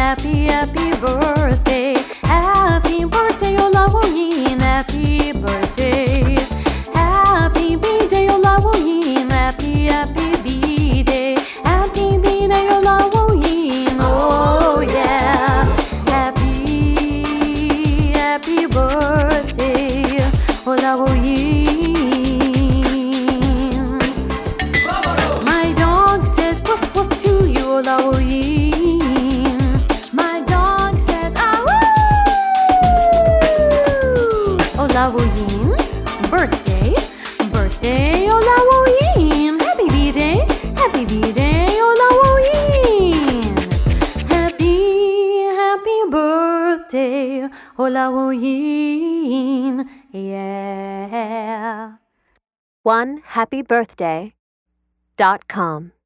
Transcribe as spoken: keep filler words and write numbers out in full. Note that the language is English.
happy, happy birthday. Happy birthday, Olawoyin, happy birthday. Happy B-Day, Olawoyin, happy, happy B-Day. Happy B-Day, Olawoyin, oh yeah. Happy, happy birthday, Olawoyin. My dog says woof woof to you, Olawoyin. My dog says ah woo. Olawoyin, birthday, birthday, Olawoyin. Happy B-Day, happy B-Day, Olawoyin. Happy, happy birthday, Olawoyin. Yeah. one happy birthday dot com